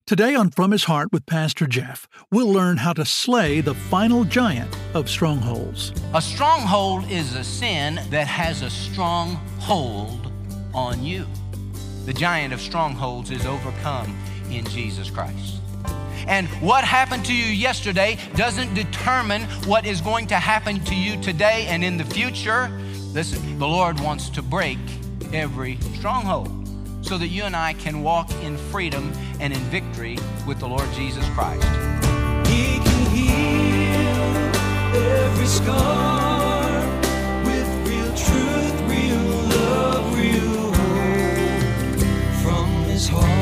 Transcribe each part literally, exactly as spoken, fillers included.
Today on From His Heart with Pastor Jeff, we'll learn how to slay the final giant of strongholds. A stronghold is a sin that has a strong hold on you. The giant of strongholds is overcome in Jesus Christ. And what happened to you yesterday doesn't determine what is going to happen to you today and in the future. Listen, the Lord wants to break every stronghold so that you and I can walk in freedom and in victory with the Lord Jesus Christ. He can heal every scar with real truth, real love, real hope from His heart.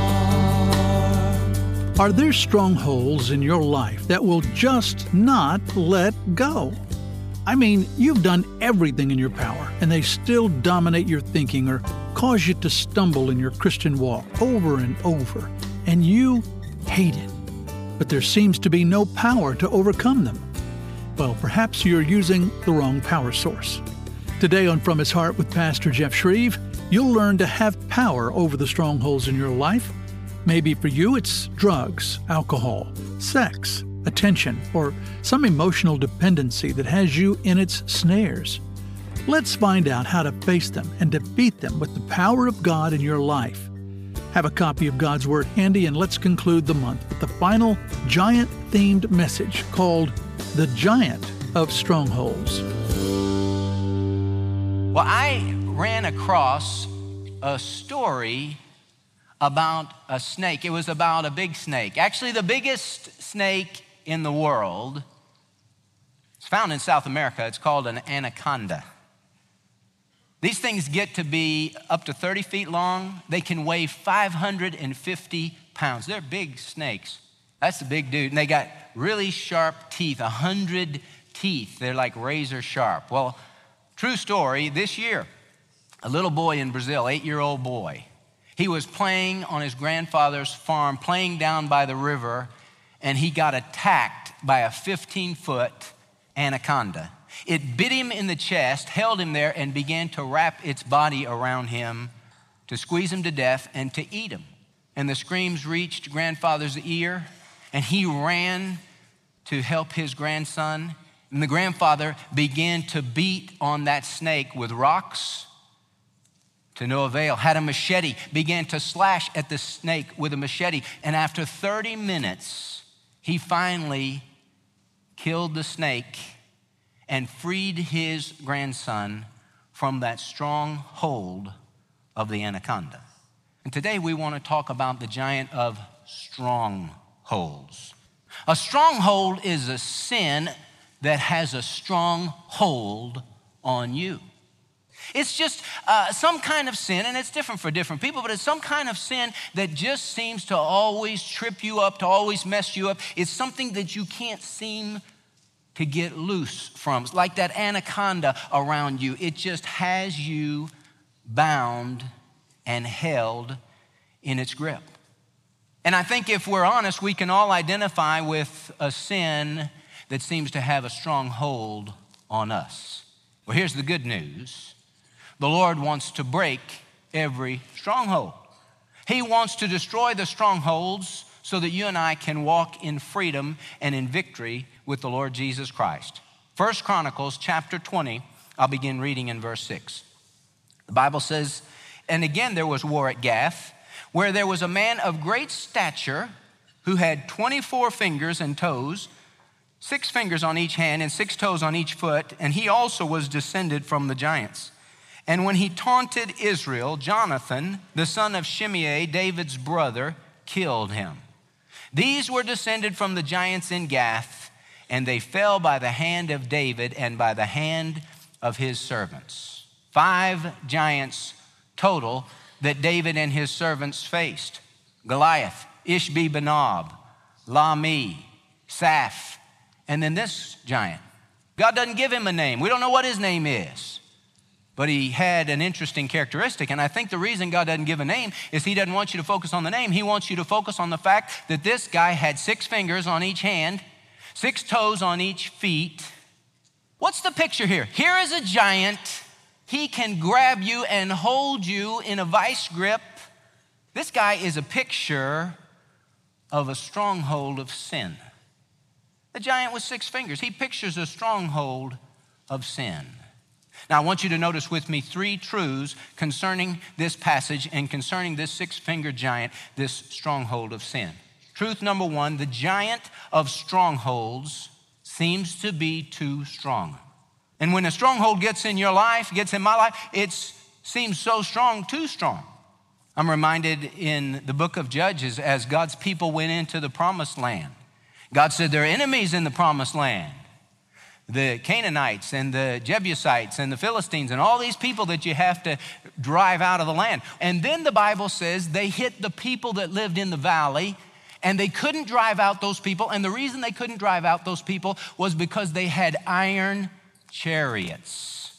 Are there strongholds in your life that will just not let go? I mean, you've done everything in your power, and they still dominate your thinking or cause you to stumble in your Christian walk over and over, and you hate it. But there seems to be no power to overcome them. Well, perhaps you're using the wrong power source. Today on From His Heart with Pastor Jeff Shreve, you'll learn to have power over the strongholds in your life. Maybe for you it's drugs, alcohol, sex, attention, or some emotional dependency that has you in its snares. Let's find out how to face them and defeat them with the power of God in your life. Have a copy of God's Word handy, and let's conclude the month with the final giant-themed message called The Giant of Strongholds. Well, I ran across a story about a snake. It was about a big snake. Actually, the biggest snake in the world. It's found in South America. It's called an anaconda. These things get to be up to thirty feet long. They can weigh five hundred fifty pounds. They're big snakes. That's a big dude. And they got really sharp teeth, one hundred teeth. They're like razor sharp. Well, true story, this year, a little boy in Brazil, eight-year-old boy, he was playing on his grandfather's farm, playing down by the river, and he got attacked by a fifteen-foot anaconda. It bit him in the chest, held him there, and began to wrap its body around him to squeeze him to death and to eat him. And the screams reached grandfather's ear, and he ran to help his grandson. And the grandfather began to beat on that snake with rocks to no avail, had a machete, began to slash at the snake with a machete. And after thirty minutes, he finally killed the snake and freed his grandson from that strong hold of the anaconda. And today we want to talk about the giant of strongholds. A stronghold is a sin that has a strong hold on you. It's just uh, some kind of sin, and it's different for different people, but it's some kind of sin that just seems to always trip you up, to always mess you up. It's something that you can't seem to get loose from. It's like that anaconda around you. It just has you bound and held in its grip. And I think if we're honest, we can all identify with a sin that seems to have a strong hold on us. Well, here's the good news. The Lord wants to break every stronghold. He wants to destroy the strongholds so that you and I can walk in freedom and in victory with the Lord Jesus Christ. First Chronicles chapter twenty, I'll begin reading in verse six. The Bible says, "And again there was war at Gath, where there was a man of great stature who had twenty-four fingers and toes, six fingers on each hand and six toes on each foot, and he also was descended from the giants. And when he taunted Israel, Jonathan, the son of Shimei, David's brother, killed him. These were descended from the giants in Gath, and they fell by the hand of David and by the hand of his servants." Five giants total that David and his servants faced: Goliath, Ishbi-Benob, Lami, Saph, and then this giant. God doesn't give him a name. We don't know what his name is. But he had an interesting characteristic, and I think the reason God doesn't give a name is he doesn't want you to focus on the name. He wants you to focus on the fact that this guy had six fingers on each hand, six toes on each feet. What's the picture here? Here is a giant. He can grab you and hold you in a vice grip. This guy is a picture of a stronghold of sin. The giant with six fingers, he pictures a stronghold of sin. Now, I want you to notice with me three truths concerning this passage and concerning this six-fingered giant, this stronghold of sin. Truth number one, the giant of strongholds seems to be too strong. And when a stronghold gets in your life, gets in my life, it seems so strong, too strong. I'm reminded in the book of Judges as God's people went into the promised land. God said there are enemies in the promised land. The Canaanites and the Jebusites and the Philistines and all these people that you have to drive out of the land. And then the Bible says they hit the people that lived in the valley, and they couldn't drive out those people. And the reason they couldn't drive out those people was because they had iron chariots.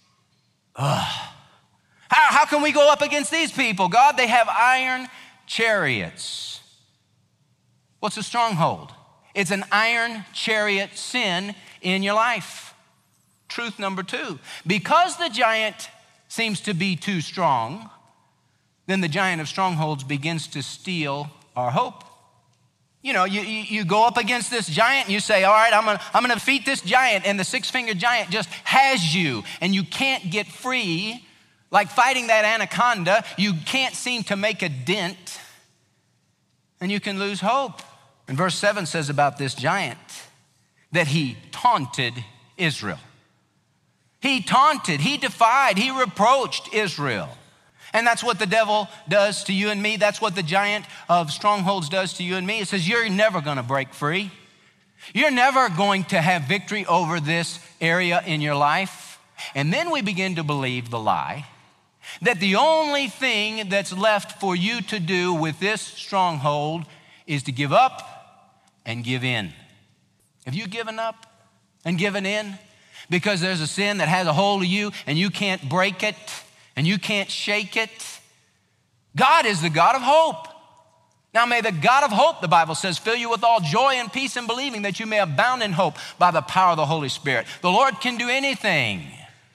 Ugh. How, how can we go up against these people, God? They have iron chariots. What's a stronghold? It's an iron chariot sin in your life. Truth number two, because the giant seems to be too strong, then the giant of strongholds begins to steal our hope. You know, you, you, you go up against this giant and you say, all right, I'm gonna, I'm gonna defeat this giant, and the six-fingered giant just has you, and you can't get free. Like fighting that anaconda, you can't seem to make a dent, and you can lose hope. And verse seven says about this giant that he taunted Israel. He taunted, he defied, he reproached Israel. And that's what the devil does to you and me. That's what the giant of strongholds does to you and me. It says, you're never gonna break free. You're never going to have victory over this area in your life. And then we begin to believe the lie that the only thing that's left for you to do with this stronghold is to give up and give in. Have you given up and given in? Because there's a sin that has a hold of you and you can't break it and you can't shake it. God is the God of hope. Now may the God of hope, the Bible says, fill you with all joy and peace in believing, that you may abound in hope by the power of the Holy Spirit. The Lord can do anything.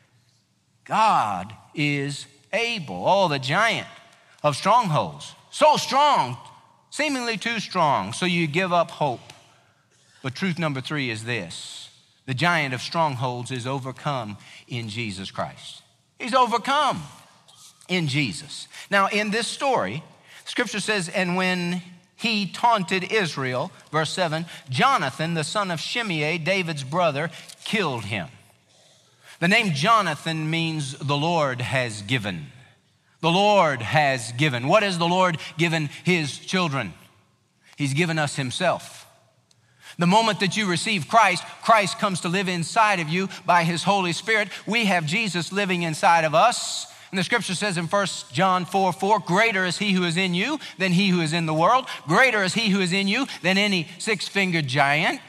God is able. Oh, the giant of strongholds, so strong, seemingly too strong, so you give up hope. But truth number three is this: the giant of strongholds is overcome in Jesus Christ. He's overcome in Jesus. Now, in this story, Scripture says, and when he taunted Israel, verse seven, Jonathan, the son of Shimei, David's brother, killed him. The name Jonathan means the Lord has given. The Lord has given. What has the Lord given his children? He's given us himself. The moment that you receive Christ, Christ comes to live inside of you by his Holy Spirit. We have Jesus living inside of us. And the scripture says in First John four four, greater is he who is in you than he who is in the world. Greater is he who is in you than any six-fingered giant.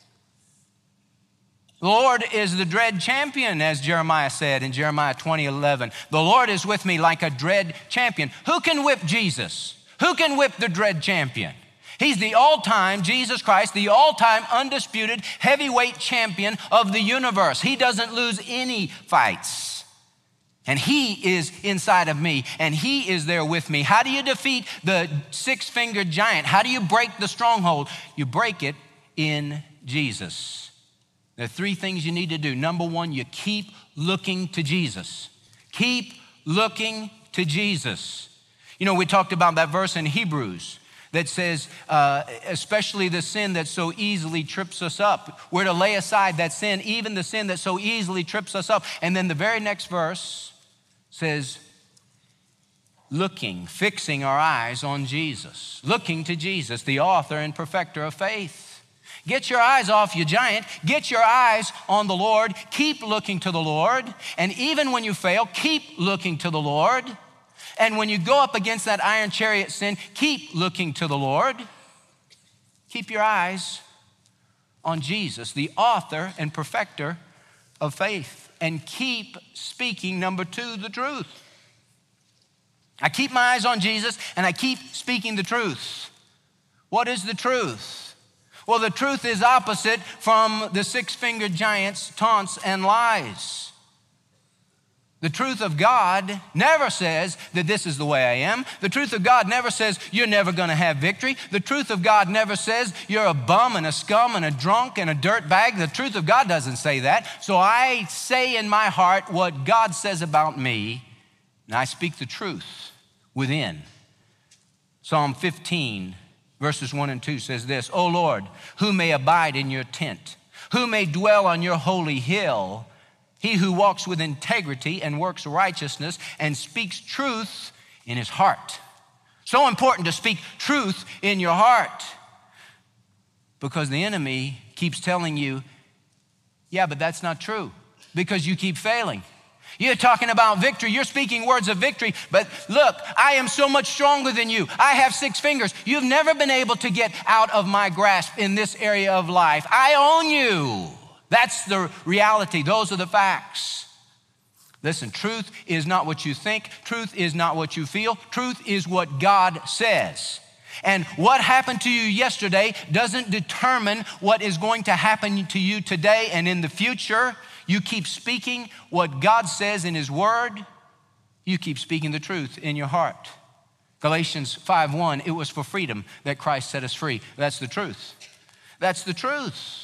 The Lord is the dread champion, as Jeremiah said in Jeremiah twenty eleven. The Lord is with me like a dread champion. Who can whip Jesus? Who can whip the dread champion? He's the all-time, Jesus Christ, the all-time undisputed heavyweight champion of the universe. He doesn't lose any fights. And he is inside of me, and he is there with me. How do you defeat the six-fingered giant? How do you break the stronghold? You break it in Jesus. There are three things you need to do. Number one, you keep looking to Jesus. Keep looking to Jesus. You know, we talked about that verse in Hebrews that says, uh, especially the sin that so easily trips us up. We're to lay aside that sin, even the sin that so easily trips us up. And then the very next verse says, looking, fixing our eyes on Jesus. Looking to Jesus, the author and perfecter of faith. Get your eyes off your giant. Get your eyes on the Lord. Keep looking to the Lord. And even when you fail, keep looking to the Lord. And when you go up against that iron chariot sin, keep looking to the Lord. Keep your eyes on Jesus, the author and perfecter of faith. And keep speaking, number two, the truth. I keep my eyes on Jesus and I keep speaking the truth. What is the truth? Well, the truth is opposite from the six-fingered giant's taunts and lies. The truth of God never says that this is the way I am. The truth of God never says you're never going to have victory. The truth of God never says you're a bum and a scum and a drunk and a dirt bag. The truth of God doesn't say that. So I say in my heart what God says about me, and I speak the truth within. Psalm fifteen, verses one and two says this, O Lord, who may abide in your tent? Who may dwell on your holy hill? He who walks with integrity and works righteousness and speaks truth in his heart. So important to speak truth in your heart, because the enemy keeps telling you, yeah, but that's not true, because you keep failing. You're talking about victory. You're speaking words of victory. But look, I am so much stronger than you. I have six fingers. You've never been able to get out of my grasp in this area of life. I own you. That's the reality. Those are the facts. Listen, truth is not what you think. Truth is not what you feel. Truth is what God says. And what happened to you yesterday doesn't determine what is going to happen to you today and in the future. You keep speaking what God says in his word. You keep speaking the truth in your heart. Galatians five one, it was for freedom that Christ set us free. That's the truth. That's the truth.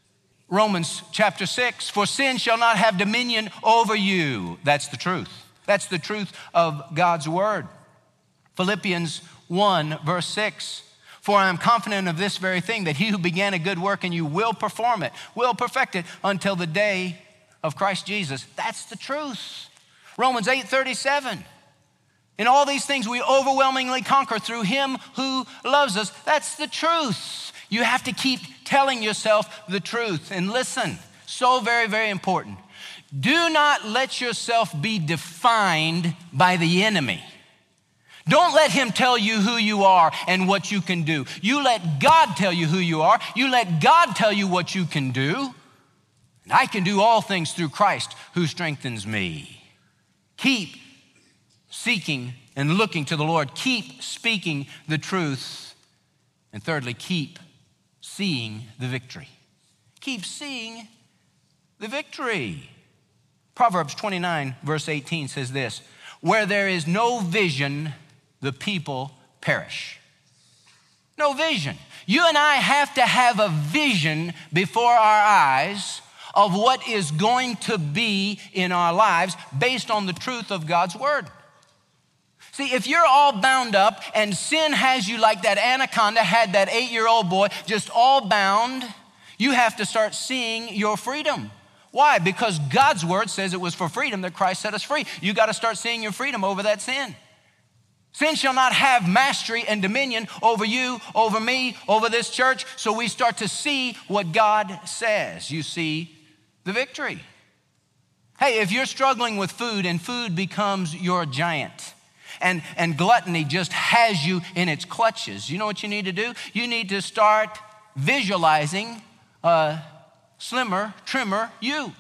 Romans chapter six, for sin shall not have dominion over you. That's the truth. That's the truth of God's word. Philippians one, verse six, for I am confident of this very thing, that he who began a good work in you will perform it, will perfect it until the day of Christ Jesus. That's the truth. Romans eight thirty-seven. In all these things we overwhelmingly conquer through him who loves us. That's the truth. You have to keep telling yourself the truth. And listen, so very, very important. Do not let yourself be defined by the enemy. Don't let him tell you who you are and what you can do. You let God tell you who you are. You let God tell you what you can do. And I can do all things through Christ who strengthens me. Keep seeking and looking to the Lord. Keep speaking the truth. And thirdly, keep seeing the victory. Keep seeing the victory. Proverbs twenty-nine, verse eighteen says this, where there is no vision, the people perish. No vision. You and I have to have a vision before our eyes of what is going to be in our lives based on the truth of God's word. See, if you're all bound up and sin has you like that anaconda had that eight-year-old boy, just all bound, you have to start seeing your freedom. Why? Because God's word says it was for freedom that Christ set us free. You got to start seeing your freedom over that sin. Sin shall not have mastery and dominion over you, over me, over this church. So we start to see what God says. You see the victory. Hey, if you're struggling with food and food becomes your giant, and, and gluttony just has you in its clutches, you know what you need to do? You need to start visualizing a slimmer, trimmer you.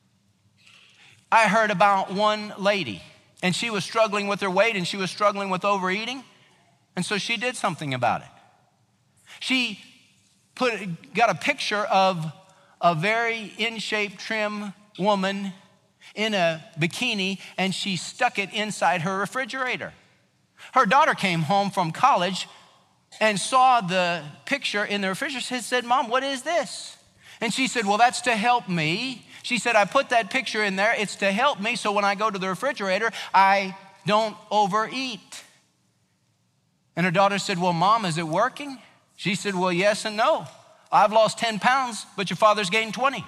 I heard about one lady, and she was struggling with her weight, and she was struggling with overeating, and so she did something about it. She put got a picture of a very in-shape, trim woman in a bikini, and she stuck it inside her refrigerator. Her daughter came home from college and saw the picture in the refrigerator and said, Mom, what is this? And she said, well, that's to help me. She said, I put that picture in there. It's to help me so when I go to the refrigerator, I don't overeat. And her daughter said, well, Mom, is it working? She said, well, yes and no. I've lost ten pounds, but your father's gained twenty.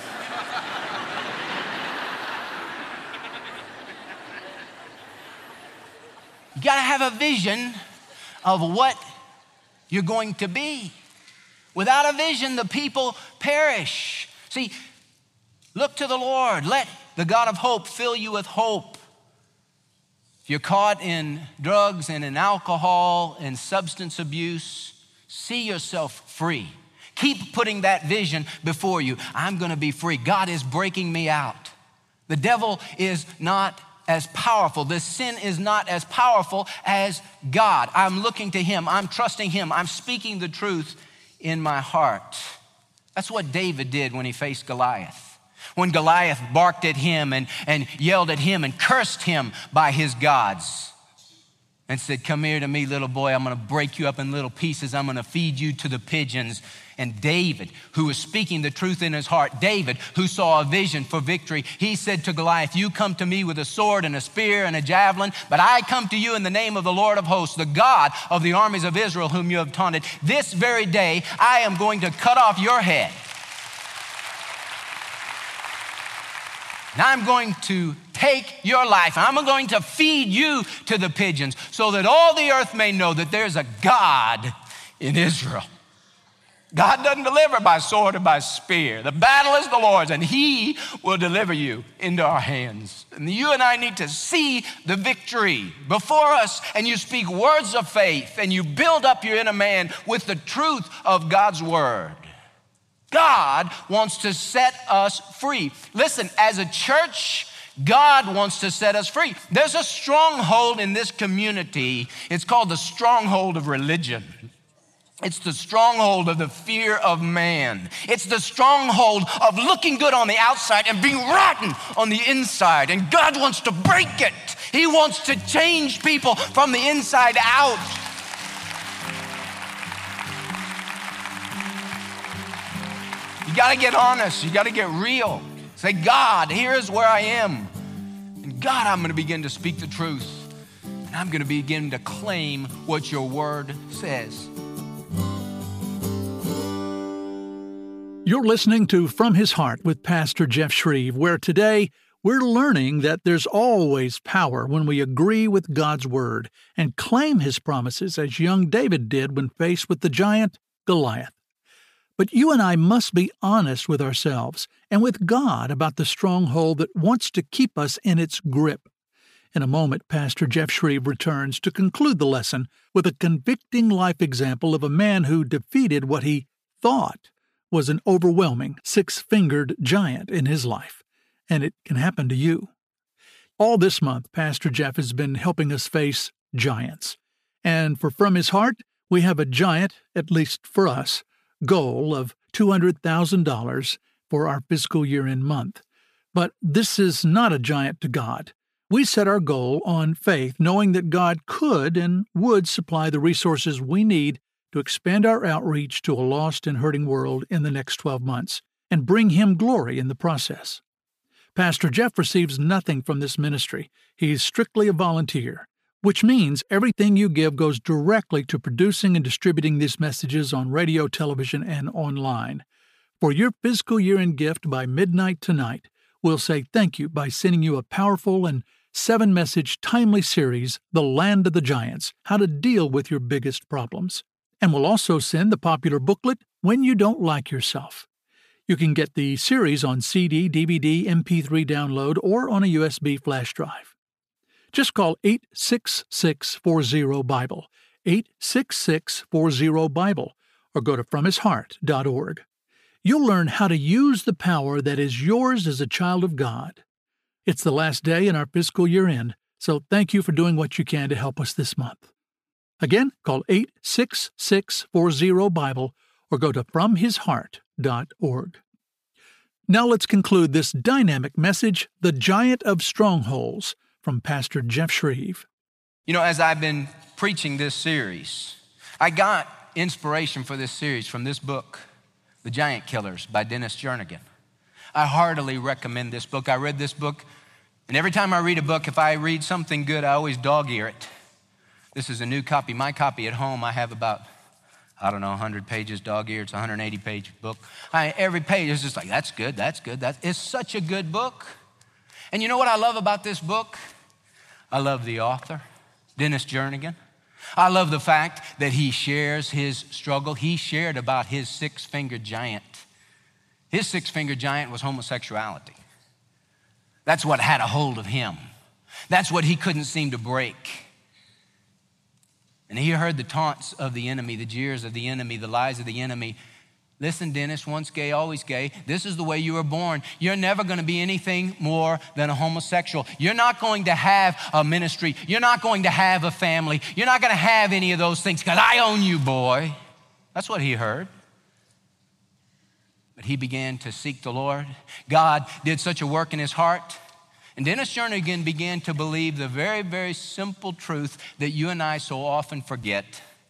You got to have a vision of what you're going to be. Without a vision, the people perish. See, look to the Lord. Let the God of hope fill you with hope. If you're caught in drugs and in alcohol and substance abuse, see yourself free. Keep putting that vision before you. I'm going to be free. God is breaking me out. The devil is not as powerful. This sin is not as powerful as God. I'm looking to him. I'm trusting him. I'm speaking the truth in my heart. That's what David did when he faced Goliath. when Goliath barked at him and, and yelled at him and cursed him by his gods and said, come here to me, little boy. I'm going to break you up in little pieces. I'm going to feed you to the pigeons. And David, who was speaking the truth in his heart, David, who saw a vision for victory, he said to Goliath, you come to me with a sword and a spear and a javelin, but I come to you in the name of the Lord of hosts, the God of the armies of Israel, whom you have taunted. This very day, I am going to cut off your head. And I'm going to take your life, and I'm going to feed you to the pigeons so that all the earth may know that there's a God in Israel. God doesn't deliver by sword or by spear. The battle is the Lord's, and he will deliver you into our hands. And you and I need to see the victory before us, and you speak words of faith, and you build up your inner man with the truth of God's word. God wants to set us free. Listen, as a church, God wants to set us free. There's a stronghold in this community. It's called the stronghold of religion. It's the stronghold of the fear of man. It's the stronghold of looking good on the outside and being rotten on the inside. And God wants to break it. He wants to change people from the inside out. You got to get honest. You got to get real. Say, God, here's where I am. And God, I'm going to begin to speak the truth. And I'm going to begin to claim what your word says. You're listening to From His Heart with Pastor Jeff Shreve, where today we're learning that there's always power when we agree with God's word and claim his promises as young David did when faced with the giant Goliath. But you and I must be honest with ourselves and with God about the stronghold that wants to keep us in its grip. In a moment, Pastor Jeff Shreve returns to conclude the lesson with a convicting life example of a man who defeated what he thought was an overwhelming six-fingered giant in his life, and it can happen to you. All this month, Pastor Jeff has been helping us face giants. And for From His Heart, we have a giant, at least for us, goal of two hundred thousand dollars for our fiscal year-end month. But this is not a giant to God. We set our goal on faith, knowing that God could and would supply the resources we need to expand our outreach to a lost and hurting world in the next twelve months and bring him glory in the process. Pastor Jeff receives nothing from this ministry. He's strictly a volunteer, which means everything you give goes directly to producing and distributing these messages on radio, television, and online. For your fiscal year-end gift by midnight tonight, we'll say thank you by sending you a powerful and seven-message timely series, The Land of the Giants, How to Deal with Your Biggest Problems. And we'll also send the popular booklet, When You Don't Like Yourself. You can get the series on C D, D V D, M P three download, or on a U S B flash drive. Just call eight six six, four zero, BIBLE, eight six six, four zero, BIBLE, or go to from his heart dot org. You'll learn how to use the power that is yours as a child of God. It's the last day in our fiscal year-end, so thank you for doing what you can to help us this month. Again, call eight six six, four zero, BIBLE or go to from his heart dot org. Now let's conclude this dynamic message, The Giant of Strongholds, from Pastor Jeff Shreve. You know, as I've been preaching this series, I got inspiration for this series from this book, The Giant Killers by Dennis Jernigan. I heartily recommend this book. I read this book, and every time I read a book, if I read something good, I always dog-ear it. This is a new copy. My copy at home, I have about, I don't know, one hundred pages dog-eared. It's a one hundred eighty page book. I, every page is just like, that's good, that's good. That's, it's such a good book. And you know what I love about this book? I love the author, Dennis Jernigan. I love the fact that he shares his struggle. He shared about his six-fingered giant. His six-fingered giant was homosexuality. That's what had a hold of him. That's what he couldn't seem to break. And he heard the taunts of the enemy, the jeers of the enemy, the lies of the enemy. Listen, Dennis, once gay, always gay. This is the way you were born. You're never going to be anything more than a homosexual. You're not going to have a ministry. You're not going to have a family. You're not going to have any of those things because I own you, boy. That's what he heard. But he began to seek the Lord. God did such a work in his heart. And Dennis Jernigan began to believe the very, very simple truth that you and I so often forget.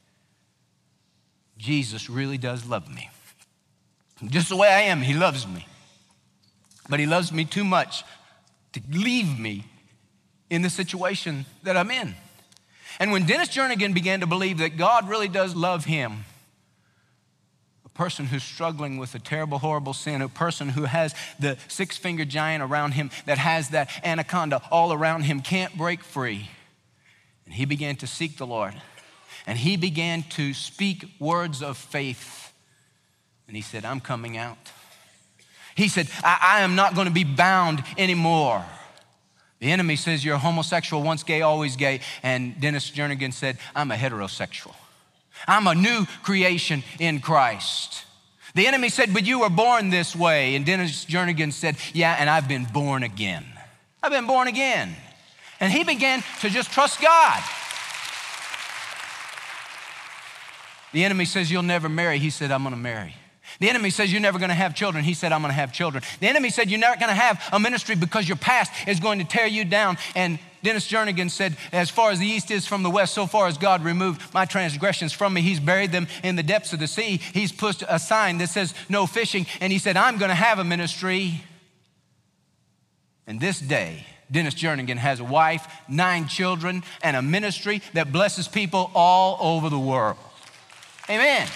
Jesus really does love me. Just the way I am, he loves me. But he loves me too much to leave me in the situation that I'm in. And when Dennis Jernigan began to believe that God really does love him, a person who's struggling with a terrible, horrible sin, a person who has the six-fingered giant around him, that has that anaconda all around him, can't break free. And he began to seek the Lord. And he began to speak words of faith. And he said, I'm coming out. He said, I, I am not going to be bound anymore. The enemy says you're a homosexual, once gay, always gay. And Dennis Jernigan said, I'm a heterosexual. I'm a new creation in Christ. The enemy said, but you were born this way. And Dennis Jernigan said, yeah, and I've been born again. I've been born again. And he began to just trust God. The enemy says, you'll never marry. He said, I'm going to marry. The enemy says you're never going to have children. He said, I'm going to have children. The enemy said you're never going to have a ministry because your past is going to tear you down. And Dennis Jernigan said, as far as the east is from the west, so far as God removed my transgressions from me, he's buried them in the depths of the sea. He's put a sign that says no fishing. And he said, I'm going to have a ministry. And this day, Dennis Jernigan has a wife, nine children, and a ministry that blesses people all over the world. Amen.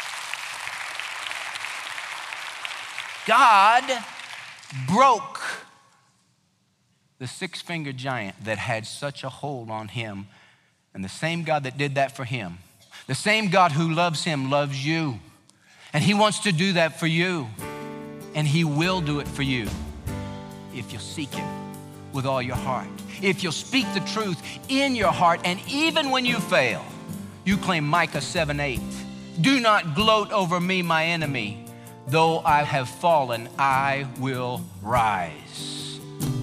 God broke the six-fingered giant that had such a hold on him. And the same God that did that for him, the same God who loves him, loves you. And he wants to do that for you. And he will do it for you if you'll seek him with all your heart. If you'll speak the truth in your heart, and even when you fail, you claim Micah seven eight. Do not gloat over me, my enemy. Though I have fallen, I will rise.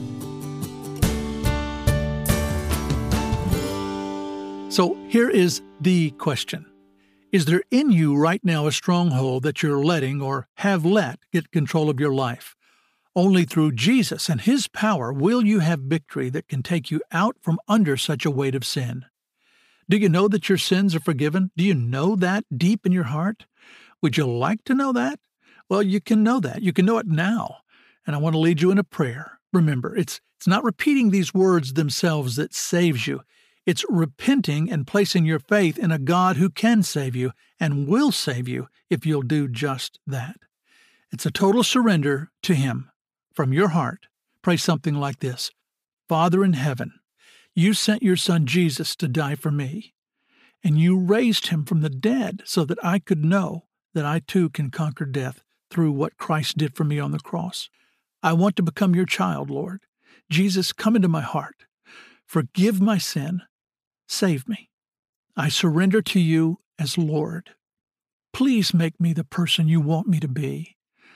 So here is the question. Is there in you right now a stronghold that you're letting or have let get control of your life? Only through Jesus and his power will you have victory that can take you out from under such a weight of sin. Do you know that your sins are forgiven? Do you know that deep in your heart? Would you like to know that? Well, you can know that. You can know it now. And I want to lead you in a prayer. Remember, it's it's not repeating these words themselves that saves you. It's repenting and placing your faith in a God who can save you and will save you if you'll do just that. It's a total surrender to him. From your heart, pray something like this. Father in heaven, you sent your son Jesus to die for me, and you raised him from the dead so that I could know that I too can conquer death through what Christ did for me on the cross. I want to become your child, Lord. Jesus, come into my heart. Forgive my sin. Save me. I surrender to you as Lord. Please make me the person you want me to be.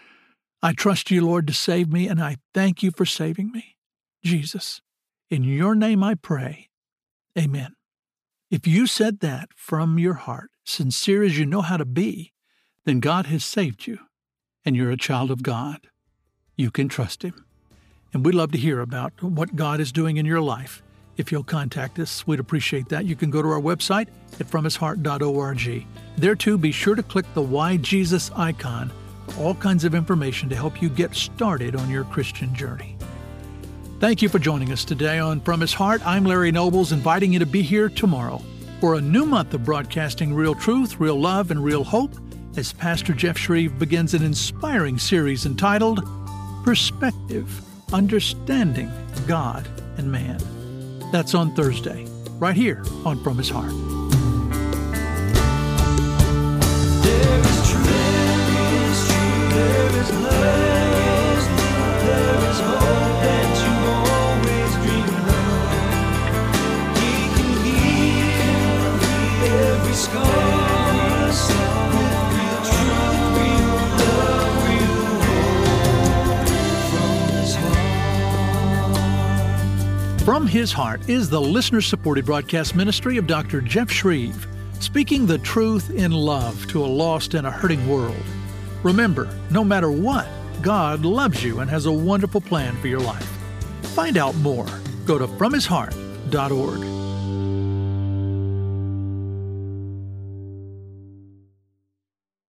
I trust you, Lord, to save me, and I thank you for saving me. Jesus, in your name I pray. Amen. If you said that from your heart, sincere as you know how to be, then God has saved you, and you're a child of God. You can trust him. And we'd love to hear about what God is doing in your life. If you'll contact us, we'd appreciate that. You can go to our website at from his heart dot org. There, too, be sure to click the Why Jesus icon for all kinds of information to help you get started on your Christian journey. Thank you for joining us today on From His Heart. I'm Larry Nobles, inviting you to be here tomorrow for a new month of broadcasting real truth, real love, and real hope as Pastor Jeff Shreve begins an inspiring series entitled Perspective, Understanding God and Man. That's on Thursday, right here on From His Heart. There is truth, there is truth, there is love, there is hope that you always dreamed of. He can heal every scar with real truth, real love, real hope from His heart. From His Heart is the listener-supported broadcast ministry of Doctor Jeff Shreve, speaking the truth in love to a lost and a hurting world. Remember, no matter what, God loves you and has a wonderful plan for your life. Find out more. Go to from his heart dot org.